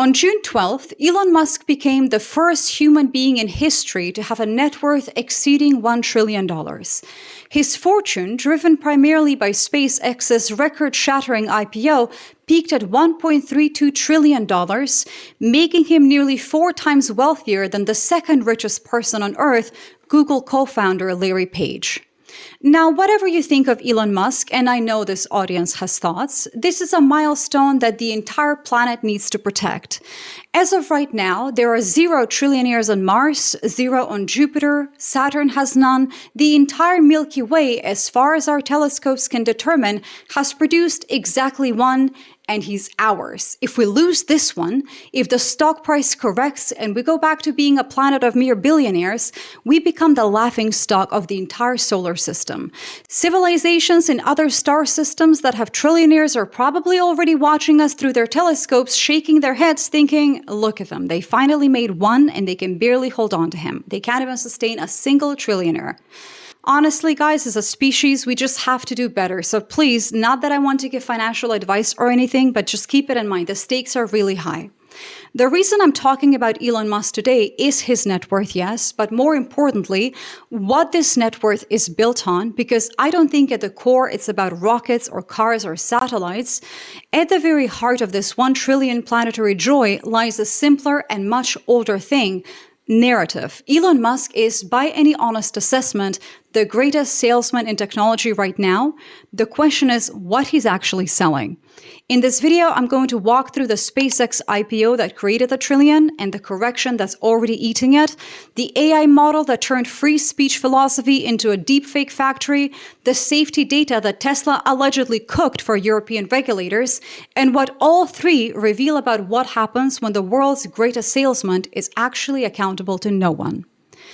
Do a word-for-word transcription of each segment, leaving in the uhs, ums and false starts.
On June twelfth, Elon Musk became the first human being in history to have a net worth exceeding one trillion dollars. His fortune, driven primarily by SpaceX's record-shattering I P O, peaked at one point three two trillion dollars, making him nearly four times wealthier than the second richest person on Earth, Google co-founder Larry Page. Now, whatever you think of Elon Musk, and I know this audience has thoughts, this is a milestone that the entire planet needs to protect. As of right now, there are zero trillionaires on Mars, zero on Jupiter, Saturn has none. The entire Milky Way, as far as our telescopes can determine, has produced exactly one, and he's ours. If we lose this one, if the stock price corrects and we go back to being a planet of mere billionaires, we become the laughingstock of the entire solar system. Civilizations in other star systems that have trillionaires are probably already watching us through their telescopes, shaking their heads thinking, look at them, they finally made one and they can barely hold on to him. They can't even sustain a single trillionaire. Honestly, guys, as a species, we just have to do better. So please, not that I want to give financial advice or anything, but just keep it in mind. The stakes are really high. The reason I'm talking about Elon Musk today is his net worth, yes, but more importantly, what this net worth is built on, because I don't think at the core it's about rockets or cars or satellites. At the very heart of this one trillion planetary joy lies a simpler and much older thing: narrative. Elon Musk is, by any honest assessment, the greatest salesman in technology right now. The question is what he's actually selling. In this video, I'm going to walk through the SpaceX I P O that created the trillion and the correction that's already eating it, the A I model that turned free speech philosophy into a deepfake factory, the safety data that Tesla allegedly cooked for European regulators, and what all three reveal about what happens when the world's greatest salesman is actually accountable to no one.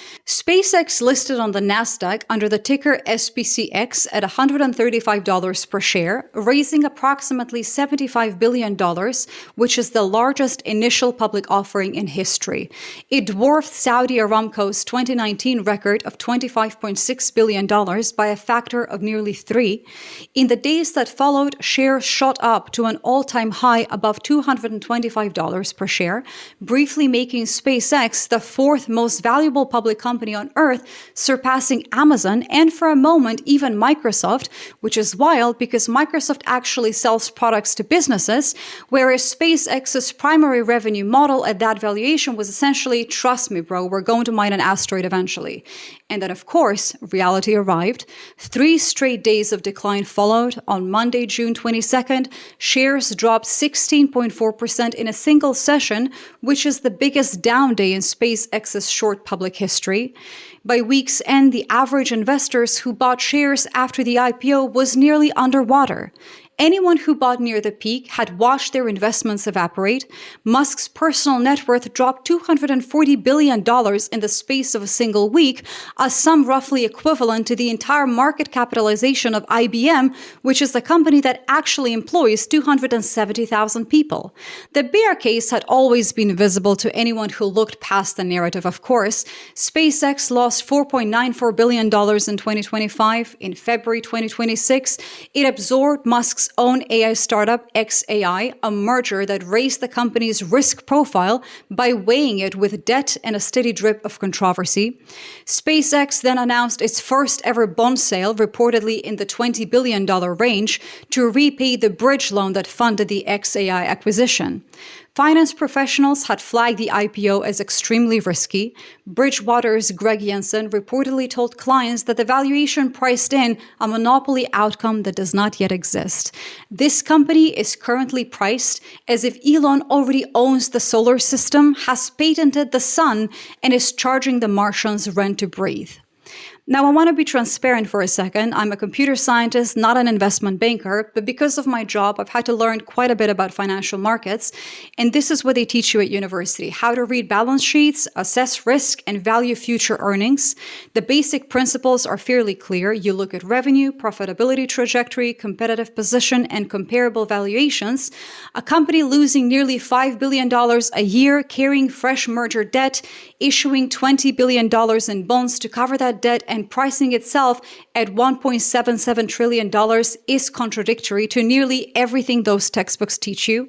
SpaceX listed on the Nasdaq under the ticker S P C X at one hundred thirty-five dollars per share, raising approximately seventy-five billion dollars, which is the largest initial public offering in history. It dwarfed Saudi Aramco's twenty nineteen record of twenty-five point six billion dollars by a factor of nearly three. In the days that followed, shares shot up to an all-time high above two hundred twenty-five dollars per share, briefly making SpaceX the fourth most valuable public company on Earth, surpassing Amazon and for a moment even Microsoft, which is wild because Microsoft actually sells products to businesses, whereas SpaceX's primary revenue model at that valuation was essentially, trust me bro, we're going to mine an asteroid eventually. And then of course, reality arrived. Three straight days of decline followed. On Monday, June twenty-second, shares dropped sixteen point four percent in a single session, which is the biggest down day in SpaceX's short public history. By week's end, the average investors who bought shares after the I P O was nearly underwater. Anyone who bought near the peak had watched their investments evaporate. Musk's personal net worth dropped two hundred forty billion dollars in the space of a single week, a sum roughly equivalent to the entire market capitalization of I B M, which is the company that actually employs two hundred seventy thousand people. The bear case had always been visible to anyone who looked past the narrative, of course. SpaceX lost four point nine four billion dollars in twenty twenty-five. In February twenty twenty-six, it absorbed Musk's own A I startup X A I, a merger that raised the company's risk profile by weighing it with debt and a steady drip of controversy. SpaceX then announced its first ever bond sale, reportedly in the twenty billion dollars range, to repay the bridge loan that funded the X A I acquisition. Finance professionals had flagged the I P O as extremely risky. Bridgewater's Greg Jensen reportedly told clients that the valuation priced in a monopoly outcome that does not yet exist. This company is currently priced as if Elon already owns the solar system, has patented the sun, and is charging the Martians rent to breathe. Now, I want to be transparent for a second. I'm a computer scientist, not an investment banker, but because of my job, I've had to learn quite a bit about financial markets. And this is what they teach you at university: how to read balance sheets, assess risk, and value future earnings. The basic principles are fairly clear. You look at revenue, profitability trajectory, competitive position, and comparable valuations. A company losing nearly five billion dollars a year, carrying fresh merger debt, issuing twenty billion dollars in bonds to cover that debt, and and pricing itself at one point seven seven trillion dollars is contradictory to nearly everything those textbooks teach you.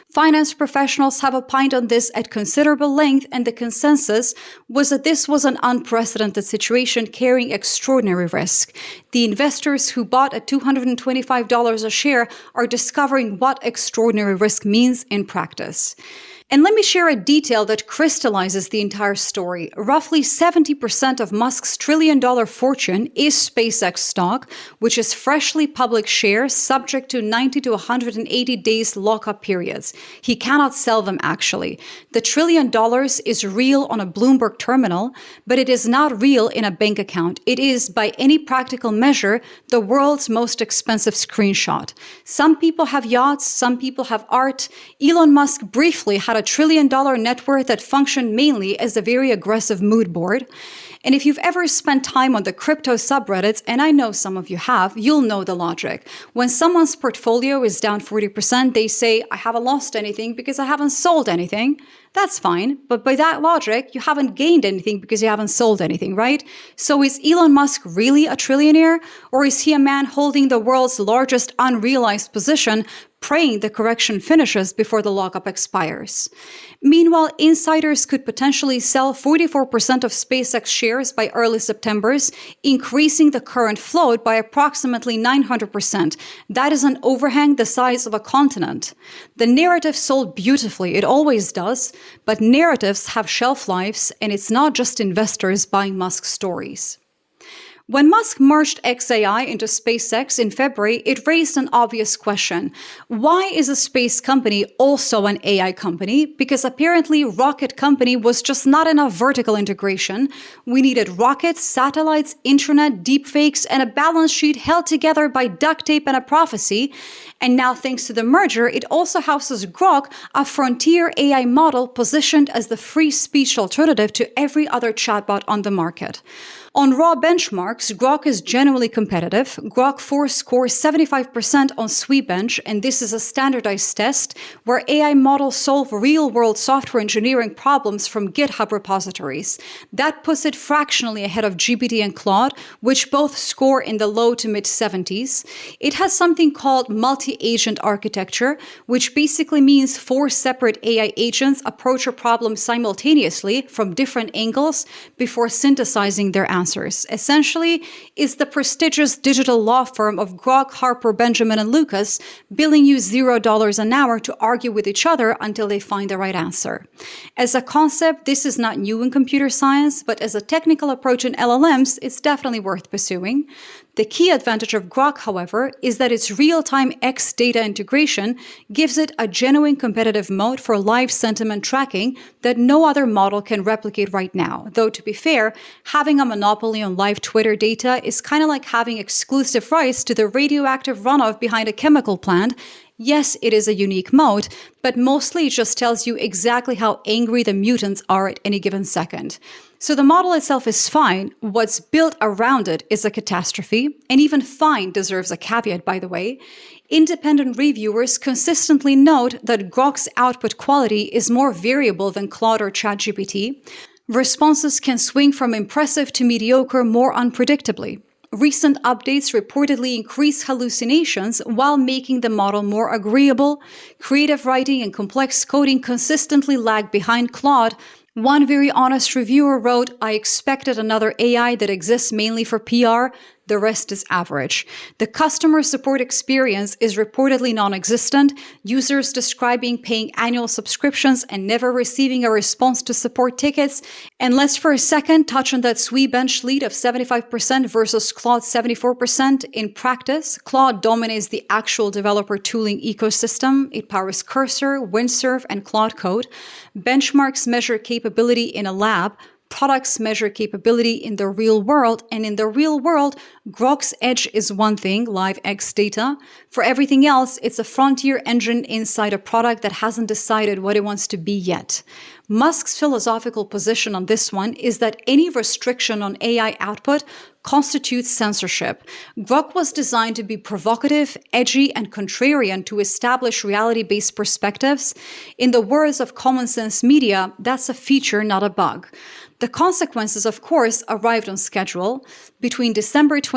Finance professionals have opined on this at considerable length, and the consensus was that this was an unprecedented situation carrying extraordinary risk. The investors who bought at two hundred twenty-five dollars a share are discovering what extraordinary risk means in practice. And let me share a detail that crystallizes the entire story. Roughly seventy percent of Musk's trillion-dollar fortune is SpaceX stock, which is freshly public shares subject to ninety to one hundred eighty days lockup periods. He cannot sell them, actually. The trillion dollars is real on a Bloomberg terminal, but it is not real in a bank account. It is, by any practical measure, the world's most expensive screenshot. Some people have yachts, some people have art. Elon Musk briefly had a a trillion dollar net worth that functioned mainly as a very aggressive mood board. And if you've ever spent time on the crypto subreddits, and I know some of you have, you'll know the logic. When someone's portfolio is down forty percent, they say, I haven't lost anything because I haven't sold anything. That's fine. But by that logic, you haven't gained anything because you haven't sold anything, right? So is Elon Musk really a trillionaire? Or is he a man holding the world's largest unrealized position, praying the correction finishes before the lockup expires? Meanwhile, insiders could potentially sell forty-four percent of SpaceX shares by early September, increasing the current float by approximately nine hundred percent. That is an overhang the size of a continent. The narrative sold beautifully, it always does, but narratives have shelf lives, and it's not just investors buying Musk stories. When Musk merged X A I into SpaceX in February, it raised an obvious question. Why is a space company also an A I company? Because apparently Rocket Company was just not enough vertical integration. We needed rockets, satellites, internet, deepfakes, and a balance sheet held together by duct tape and a prophecy. And now, thanks to the merger, it also houses Grok, a frontier A I model positioned as the free speech alternative to every other chatbot on the market. On raw benchmarks, Grok is generally competitive. Grok four scores seventy-five percent on SweBench, and this is a standardized test where A I models solve real-world software engineering problems from GitHub repositories. That puts it fractionally ahead of G P T and Claude, which both score in the low to mid-seventies. It has something called multi-agent architecture, which basically means four separate A I agents approach a problem simultaneously from different angles before synthesizing their answers. Answers. Essentially, is the prestigious digital law firm of Grok, Harper, Benjamin, and Lucas billing you zero dollars an hour to argue with each other until they find the right answer. As a concept, this is not new in computer science, but as a technical approach in L L Ms, it's definitely worth pursuing. The key advantage of Grok, however, is that its real-time X data integration gives it a genuine competitive moat for live sentiment tracking that no other model can replicate right now. Though, to be fair, having a monopoly on live Twitter data is kind of like having exclusive rights to the radioactive runoff behind a chemical plant. Yes, it is a unique moat, but mostly it just tells you exactly how angry the mutants are at any given second. So the model itself is fine. What's built around it is a catastrophe, and even fine deserves a caveat, by the way. Independent reviewers consistently note that Grok's output quality is more variable than Claude or ChatGPT. Responses can swing from impressive to mediocre more unpredictably. Recent updates reportedly increase hallucinations while making the model more agreeable. Creative writing and complex coding consistently lag behind Claude. One very honest reviewer wrote, I expected another A I that exists mainly for P R. The rest is average. The customer support experience is reportedly non-existent, users describing paying annual subscriptions and never receiving a response to support tickets. And let's for a second touch on that SweBench lead of seventy-five percent versus Claude seventy-four percent. In practice, Claude dominates the actual developer tooling ecosystem. It powers Cursor, Windsurf, and Claude Code. Benchmarks measure capability in a lab. Products measure capability in the real world, and in the real world, Grok's edge is one thing, live X data. For everything else, it's a frontier engine inside a product that hasn't decided what it wants to be yet. Musk's philosophical position on this one is that any restriction on A I output constitutes censorship. Grok was designed to be provocative, edgy, and contrarian to establish reality-based perspectives. In the words of Common Sense Media, that's a feature, not a bug. The consequences, of course, arrived on schedule. Between December twenty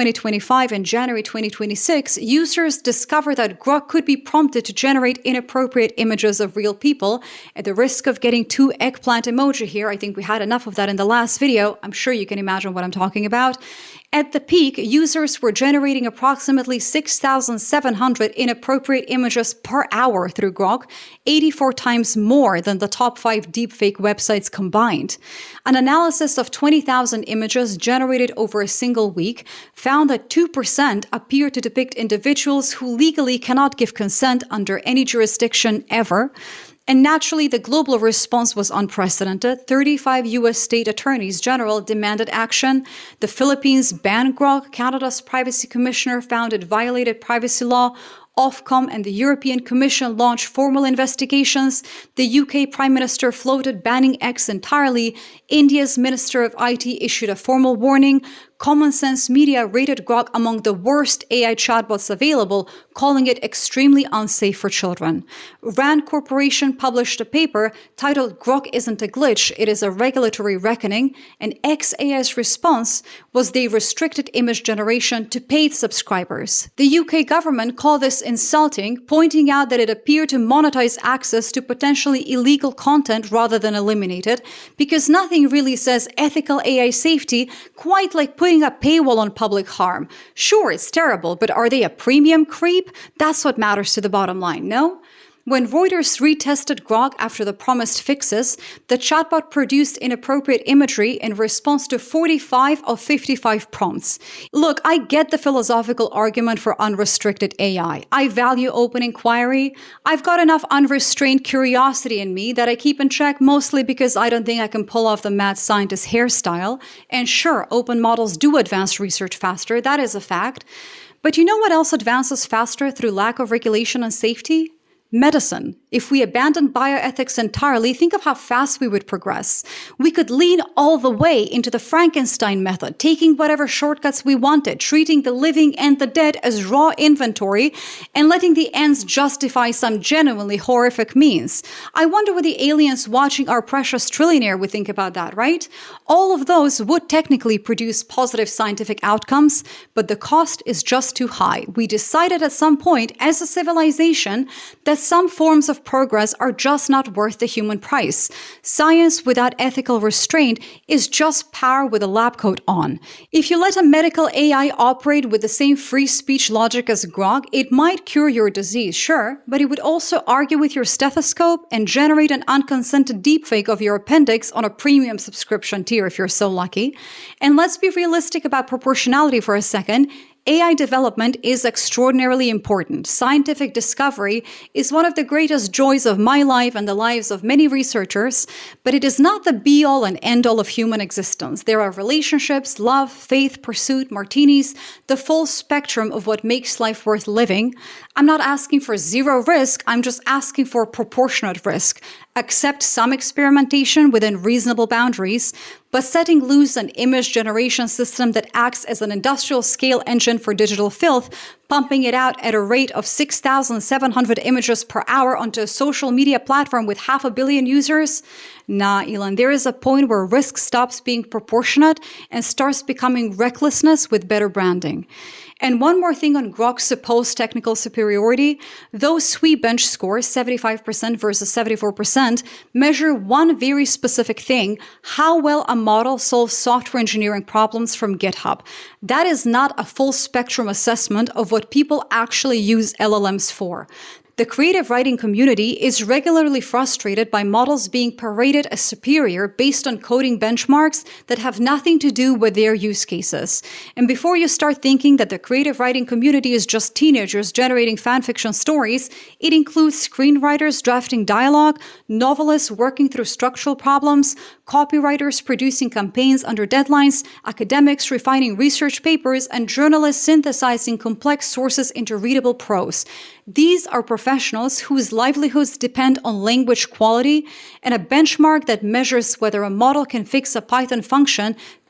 twenty twenty-five and January twenty twenty-six, users discovered that Grok could be prompted to generate inappropriate images of real people. At the risk of getting two eggplant emoji here, I think we had enough of that in the last video. I'm sure you can imagine what I'm talking about. At the peak, users were generating approximately six thousand seven hundred inappropriate images per hour through Grok, eighty-four times more than the top five deepfake websites combined. An analysis of twenty thousand images generated over a single week found that two percent appear to depict individuals who legally cannot give consent under any jurisdiction ever. And naturally, the global response was unprecedented. thirty-five U S state attorneys general demanded action. The Philippines banned Grok. Canada's privacy commissioner found it violated privacy law. Ofcom and the European Commission launched formal investigations. The U K Prime Minister floated banning X entirely. India's Minister of I T issued a formal warning. Common Sense Media rated Grok among the worst A I chatbots available, calling it extremely unsafe for children. Rand Corporation published a paper titled Grok Isn't a Glitch, It is a Regulatory Reckoning, and X A I's response was they restricted image generation to paid subscribers. The U K government called this insulting, pointing out that it appeared to monetize access to potentially illegal content rather than eliminate it, because nothing really says ethical A I safety quite like putting a paywall on public harm. Sure, it's terrible, but are they a premium creep? That's what matters to the bottom line, no? When Reuters retested Grok after the promised fixes, the chatbot produced inappropriate imagery in response to forty-five of fifty-five prompts. Look, I get the philosophical argument for unrestricted A I. I value open inquiry. I've got enough unrestrained curiosity in me that I keep in check, mostly because I don't think I can pull off the mad scientist hairstyle. And sure, open models do advance research faster. That is a fact. But you know what else advances faster through lack of regulation and safety? Medicine. If we abandoned bioethics entirely, think of how fast we would progress. We could lean all the way into the Frankenstein method, taking whatever shortcuts we wanted, treating the living and the dead as raw inventory, and letting the ends justify some genuinely horrific means. I wonder what the aliens watching our precious trillionaire would think about that, right? All of those would technically produce positive scientific outcomes, but the cost is just too high. We decided at some point as a civilization that some forms of progress are just not worth the human price. Science without ethical restraint is just power with a lab coat on. If you let a medical A I operate with the same free speech logic as Grok, it might cure your disease, sure, but it would also argue with your stethoscope and generate an unconsented deepfake of your appendix on a premium subscription tier if you're so lucky. And let's be realistic about proportionality for a second. A I development is extraordinarily important. Scientific discovery is one of the greatest joys of my life and the lives of many researchers, but it is not the be-all and end-all of human existence. There are relationships, love, faith, pursuit, martinis, the full spectrum of what makes life worth living. I'm not asking for zero risk, I'm just asking for proportionate risk. Accept some experimentation within reasonable boundaries, but setting loose an image generation system that acts as an industrial scale engine for digital filth, pumping it out at a rate of six thousand seven hundred images per hour onto a social media platform with half a billion users? Nah, Elon, there is a point where risk stops being proportionate and starts becoming recklessness with better branding. And one more thing on Grok's supposed technical superiority. Those S W E bench scores, seventy-five percent versus seventy-four percent, measure one very specific thing: how well a model solves software engineering problems from GitHub. That is not a full spectrum assessment of what people actually use L L Ms for. The creative writing community is regularly frustrated by models being paraded as superior based on coding benchmarks that have nothing to do with their use cases. And before you start thinking that the creative writing community is just teenagers generating fanfiction stories, it includes screenwriters drafting dialogue, novelists working through structural problems, copywriters producing campaigns under deadlines, academics refining research papers, and journalists synthesizing complex sources into readable prose. These are professionals whose livelihoods depend on language quality, and a benchmark that measures whether a model can fix a Python function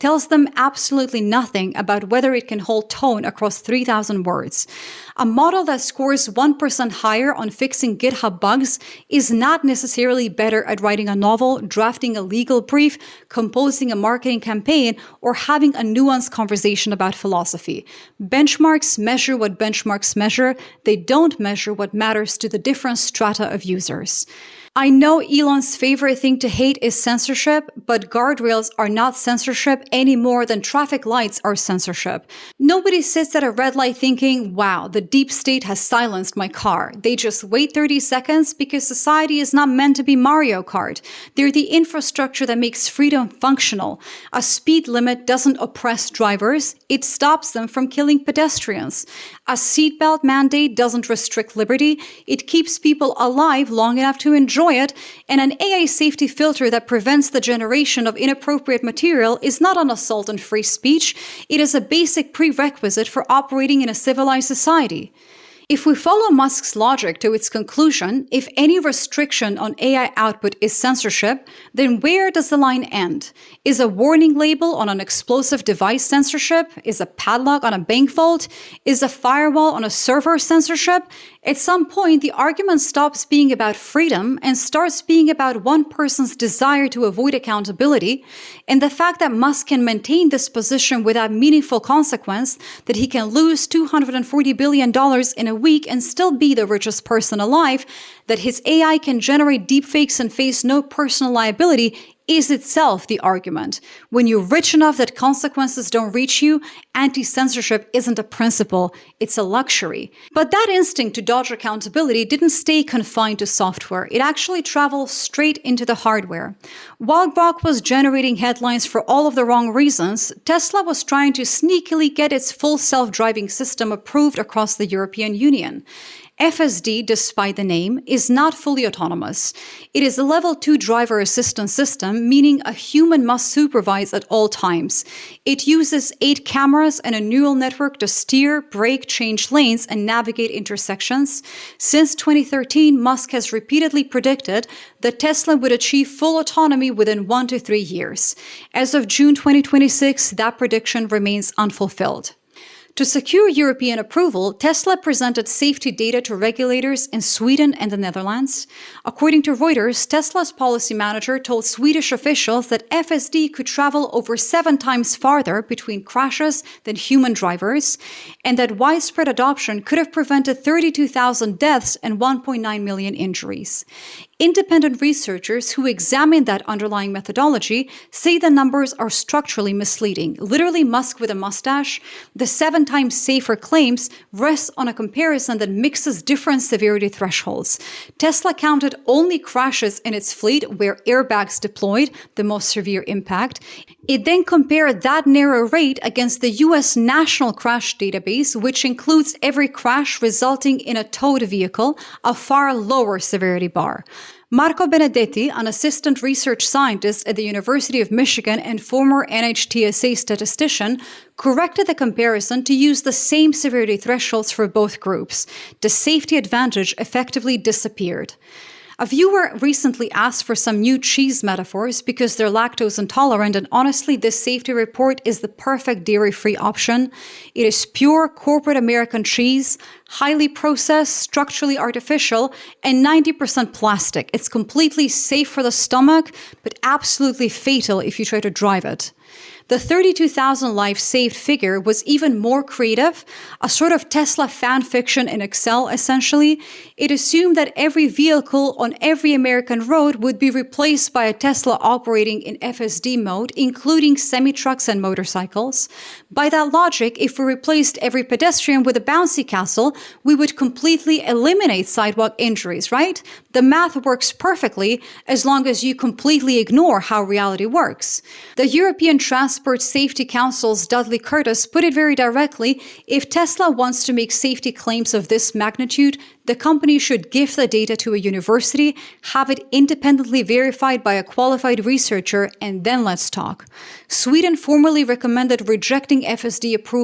tells them absolutely nothing about whether it can hold tone across three thousand words. A model that scores one percent higher on fixing GitHub bugs is not necessarily better at writing a novel, drafting a legal brief, composing a marketing campaign, or having a nuanced conversation about philosophy. Benchmarks measure what benchmarks measure. They don't measure what matters to the different strata of users. I know Elon's favorite thing to hate is censorship, but guardrails are not censorship any more than traffic lights are censorship. Nobody sits at a red light thinking, wow, the deep state has silenced my car. They just wait thirty seconds because society is not meant to be Mario Kart. They're the infrastructure that makes freedom functional. A speed limit doesn't oppress drivers, it stops them from killing pedestrians. A seatbelt mandate doesn't restrict liberty, it keeps people alive long enough to enjoy it, and an A I safety filter that prevents the generation of inappropriate material is not an assault on free speech. It is a basic prerequisite for operating in a civilized society. If we follow Musk's logic to its conclusion, if any restriction on A I output is censorship, then where does the line end? Is a warning label on an explosive device censorship? Is a padlock on a bank vault? Is a firewall on a server censorship? At some point, the argument stops being about freedom and starts being about one person's desire to avoid accountability, and the fact that Musk can maintain this position without meaningful consequence, that he can lose two hundred forty billion dollars in a week and still be the richest person alive, that his A I can generate deepfakes and face no personal liability, is itself the argument. When you're rich enough that consequences don't reach you, anti-censorship isn't a principle, it's a luxury. But that instinct to dodge accountability didn't stay confined to software. It actually traveled straight into the hardware. While Grok was generating headlines for all of the wrong reasons, Tesla was trying to sneakily get its full self-driving system approved across the European Union. F S D, despite the name, is not fully autonomous. It is a level two driver assistance system, meaning a human must supervise at all times. It uses eight cameras and a neural network to steer, brake, change lanes, and navigate intersections. Since twenty thirteen, Musk has repeatedly predicted that Tesla would achieve full autonomy within one to three years. As of June twenty twenty-six, that prediction remains unfulfilled. To secure European approval, Tesla presented safety data to regulators in Sweden and the Netherlands. According to Reuters, Tesla's policy manager told Swedish officials that F S D could travel over seven times farther between crashes than human drivers, and that widespread adoption could have prevented thirty-two thousand deaths and one point nine million injuries. Independent researchers who examined that underlying methodology say the numbers are structurally misleading. Literally Musk with a mustache, the seven times safer claims rest on a comparison that mixes different severity thresholds. Tesla counted only crashes in its fleet where airbags deployed, the most severe impact. It then compared that narrow rate against the U S National Crash Database, which includes every crash resulting in a towed vehicle, a far lower severity bar. Marco Benedetti, an assistant research scientist at the University of Michigan and former N H T S A statistician, corrected the comparison to use the same severity thresholds for both groups. The safety advantage effectively disappeared. A viewer recently asked for some new cheese metaphors because they're lactose intolerant, and honestly, this safety report is the perfect dairy-free option. It is pure corporate American cheese, highly processed, structurally artificial, and ninety percent plastic. It's completely safe for the stomach, but absolutely fatal if you try to drive it. The thirty-two thousand lives saved figure was even more creative, a sort of Tesla fan fiction in Excel, essentially. It assumed that every vehicle on every American road would be replaced by a Tesla operating in F S D mode, including semi-trucks and motorcycles. By that logic, if we replaced every pedestrian with a bouncy castle, we would completely eliminate sidewalk injuries, right? The math works perfectly as long as you completely ignore how reality works. The European Transport Safety Council's Dudley Curtis put it very directly: if Tesla wants to make safety claims of this magnitude, the company should give the data to a university, have it independently verified by a qualified researcher, and then let's talk. Sweden formally recommended rejecting F S D approval,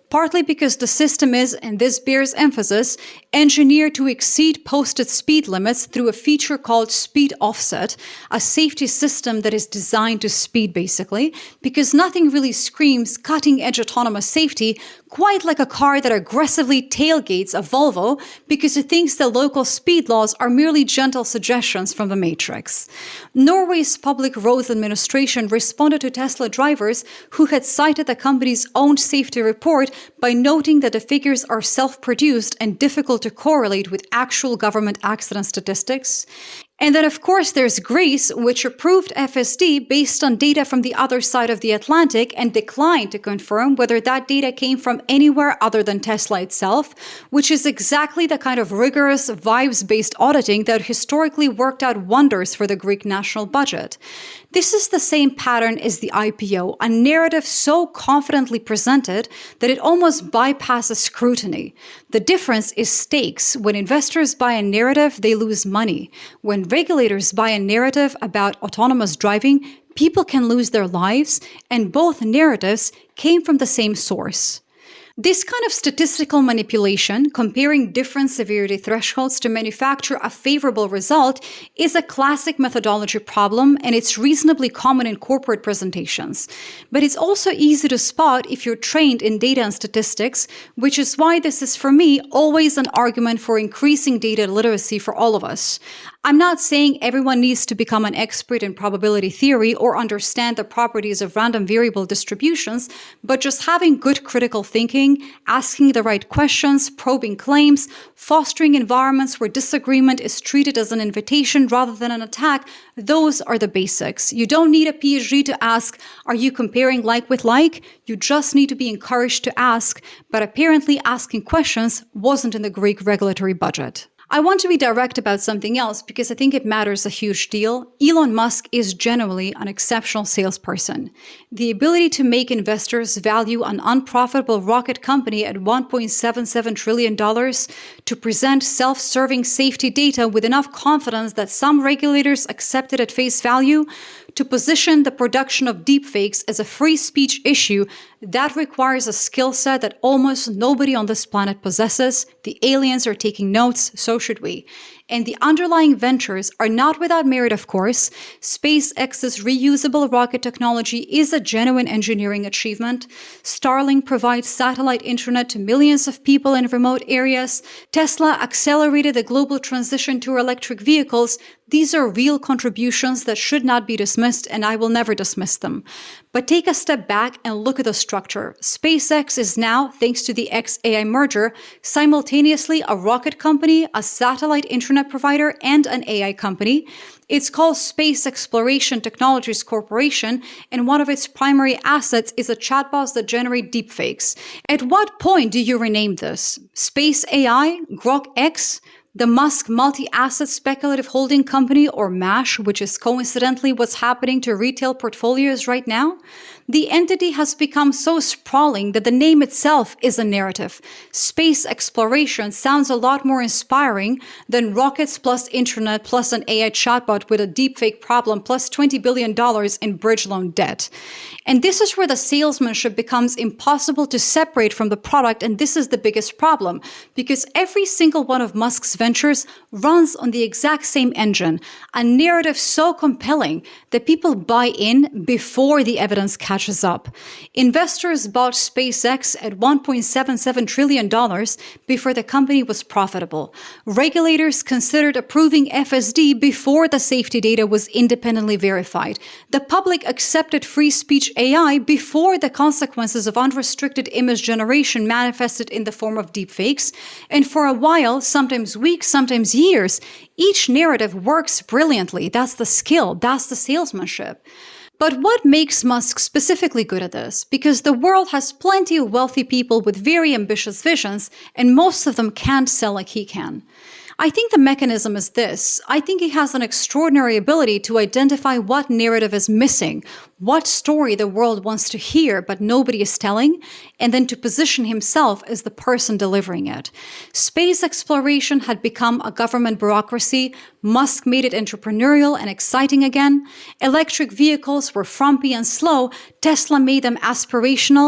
partly because the system is, and this bears emphasis, engineered to exceed posted speed limits through a feature called speed offset, a safety system that is designed to speed basically, because nothing really screams cutting-edge autonomous safety quite like a car that aggressively tailgates a Volvo because it thinks the local speed laws are merely gentle suggestions from the Matrix. Norway's Public Roads Administration responded to Tesla drivers who had cited the company's own safety report by noting that the figures are self-produced and difficult to correlate with actual government accident statistics. And then, of course, there's Greece, which approved F S D based on data from the other side of the Atlantic and declined to confirm whether that data came from anywhere other than Tesla itself, which is exactly the kind of rigorous, vibes-based auditing that historically worked out wonders for the Greek national budget. This is the same pattern as the I P O, a narrative so confidently presented that it almost bypasses scrutiny. The difference is stakes. When investors buy a narrative, they lose money. When regulators buy a narrative about autonomous driving, people can lose their lives, and both narratives came from the same source. This kind of statistical manipulation, comparing different severity thresholds to manufacture a favorable result, is a classic methodology problem, and it's reasonably common in corporate presentations. But it's also easy to spot if you're trained in data and statistics, which is why this is, for me, always an argument for increasing data literacy for all of us. I'm not saying everyone needs to become an expert in probability theory or understand the properties of random variable distributions, but just having good critical thinking, asking the right questions, probing claims, fostering environments where disagreement is treated as an invitation rather than an attack, those are the basics. You don't need a P H D to ask, are you comparing like with like? You just need to be encouraged to ask, but apparently asking questions wasn't in the Greek regulatory budget. I want to be direct about something else because I think it matters a huge deal. Elon Musk is generally an exceptional salesperson. The ability to make investors value an unprofitable rocket company at one point seven seven trillion dollars, to present self-serving safety data with enough confidence that some regulators accept it at face value, to position the production of deepfakes as a free speech issue, that requires a skill set that almost nobody on this planet possesses. The aliens are taking notes, so should we. And the underlying ventures are not without merit, of course. SpaceX's reusable rocket technology is a genuine engineering achievement. Starlink provides satellite internet to millions of people in remote areas. Tesla accelerated the global transition to electric vehicles. These are real contributions that should not be dismissed, and I will never dismiss them. But take a step back and look at the structure. SpaceX is now, thanks to the X A I merger, simultaneously a rocket company, a satellite internet provider, and an A I company. It's called Space Exploration Technologies Corporation, and one of its primary assets is a chatbot that generate deepfakes. At what point do you rename this? Space A I? Grok X? The Musk Multi-Asset Speculative Holding Company, or MASH, which is coincidentally what's happening to retail portfolios right now? The entity has become so sprawling that the name itself is a narrative. Space exploration sounds a lot more inspiring than rockets plus internet plus an A I chatbot with a deepfake problem plus twenty billion dollars in bridge loan debt. And this is where the salesmanship becomes impossible to separate from the product, and this is the biggest problem, because every single one of Musk's ventures runs on the exact same engine, a narrative so compelling that people buy in before the evidence catches up. Investors bought SpaceX at one point seven seven trillion dollars before the company was profitable. Regulators considered approving F S D before the safety data was independently verified. The public accepted free speech A I before the consequences of unrestricted image generation manifested in the form of deepfakes. And for a while, sometimes weeks, sometimes years, each narrative works brilliantly. That's the skill, that's the salesmanship. But what makes Musk specifically good at this? Because the world has plenty of wealthy people with very ambitious visions, and most of them can't sell like he can. I think the mechanism is this. I think he has an extraordinary ability to identify what narrative is missing, what story the world wants to hear but nobody is telling, and then to position himself as the person delivering it. Space exploration had become a government bureaucracy. Musk made it entrepreneurial and exciting again. Electric vehicles were frumpy and slow. Tesla made them aspirational.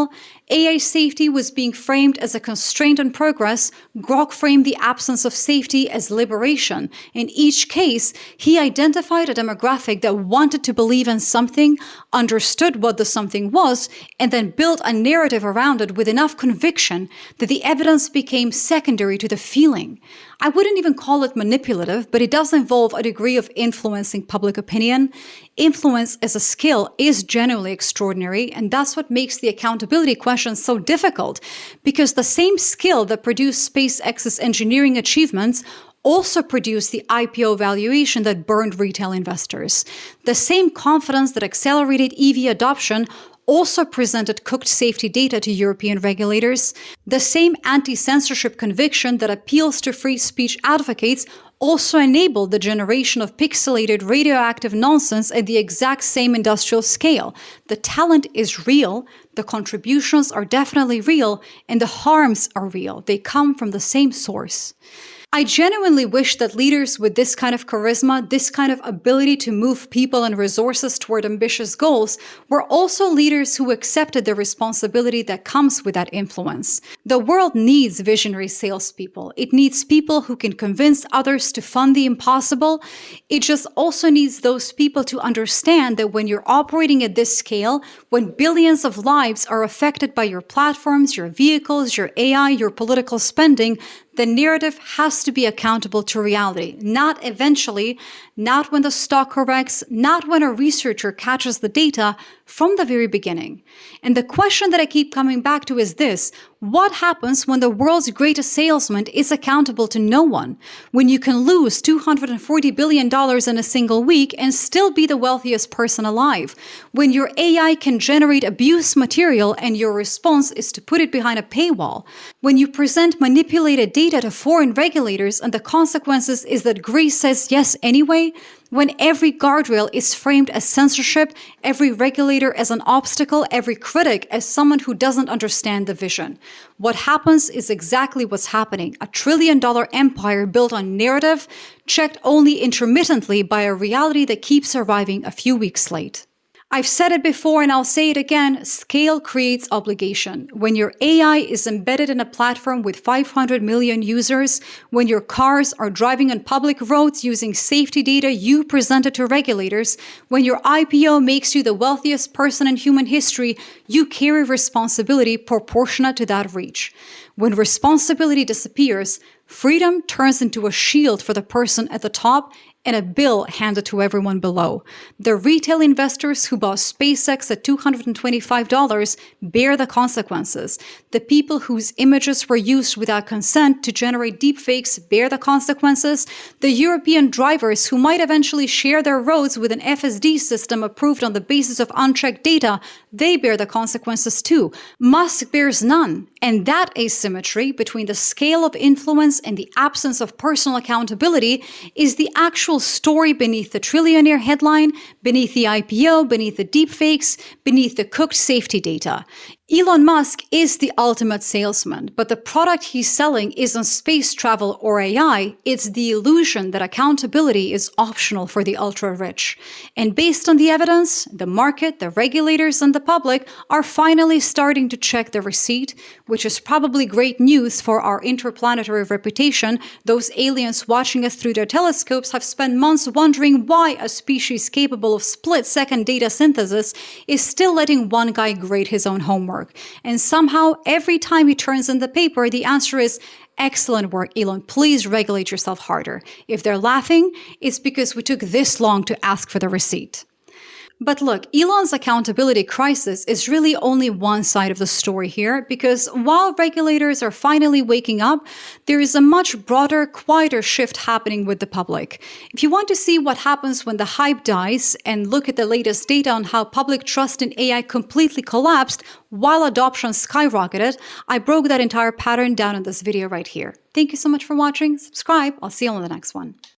A I safety was being framed as a constraint on progress. Grok framed the absence of safety as liberation. In each case, he identified a demographic that wanted to believe in something, understood what the something was, and then built a narrative around it with enough conviction that the evidence became secondary to the feeling. I wouldn't even call it manipulative, but it does involve a degree of influencing public opinion. Influence as a skill is genuinely extraordinary, and that's what makes the accountability question so difficult, because the same skill that produced SpaceX's engineering achievements also produced the I P O valuation that burned retail investors. The same confidence that accelerated E V adoption also presented cooked safety data to European regulators. The same anti-censorship conviction that appeals to free speech advocates also enabled the generation of pixelated radioactive nonsense at the exact same industrial scale. The talent is real, the contributions are definitely real, and the harms are real. They come from the same source. I genuinely wish that leaders with this kind of charisma, this kind of ability to move people and resources toward ambitious goals, were also leaders who accepted the responsibility that comes with that influence. The world needs visionary salespeople. It needs people who can convince others to fund the impossible. It just also needs those people to understand that when you're operating at this scale, when billions of lives are affected by your platforms, your vehicles, your A I, your political spending, the narrative has to be accountable to reality, not eventually, not when the stock corrects, not when a researcher catches the data, from the very beginning. And the question that I keep coming back to is this: what happens when the world's greatest salesman is accountable to no one? When you can lose two hundred forty billion dollars in a single week and still be the wealthiest person alive? When your A I can generate abuse material and your response is to put it behind a paywall? When you present manipulated data to foreign regulators and the consequences is that Greece says yes anyway? When every guardrail is framed as censorship, every regulator as an obstacle, every critic as someone who doesn't understand the vision. What happens is exactly what's happening. A trillion dollar empire built on narrative, checked only intermittently by a reality that keeps arriving a few weeks late. I've said it before and I'll say it again, scale creates obligation. When your A I is embedded in a platform with five hundred million users, when your cars are driving on public roads using safety data you presented to regulators, when your I P O makes you the wealthiest person in human history, you carry responsibility proportionate to that reach. When responsibility disappears, freedom turns into a shield for the person at the top and a bill handed to everyone below. The retail investors who bought SpaceX at two hundred twenty-five dollars bear the consequences. The people whose images were used without consent to generate deepfakes bear the consequences. The European drivers who might eventually share their roads with an F S D system approved on the basis of unchecked data, they bear the consequences too. Musk bears none. And that asymmetry between the scale of influence and the absence of personal accountability is the actual story beneath the trillionaire headline, beneath the I P O, beneath the deepfakes, beneath the cooked safety data. Elon Musk is the ultimate salesman, but the product he's selling isn't space travel or A I, it's the illusion that accountability is optional for the ultra-rich. And based on the evidence, the market, the regulators, and the public are finally starting to check the receipt, which is probably great news for our interplanetary reputation. Those aliens watching us through their telescopes have spent months wondering why a species capable of split-second data synthesis is still letting one guy grade his own homework. And somehow, every time he turns in the paper, the answer is, excellent work, Elon, please regulate yourself harder. If they're laughing, it's because we took this long to ask for the receipt. But look, Elon's accountability crisis is really only one side of the story here, because while regulators are finally waking up, there is a much broader, quieter shift happening with the public. If you want to see what happens when the hype dies and look at the latest data on how public trust in A I completely collapsed while adoption skyrocketed, I broke that entire pattern down in this video right here. Thank you so much for watching. Subscribe. I'll see you on the next one.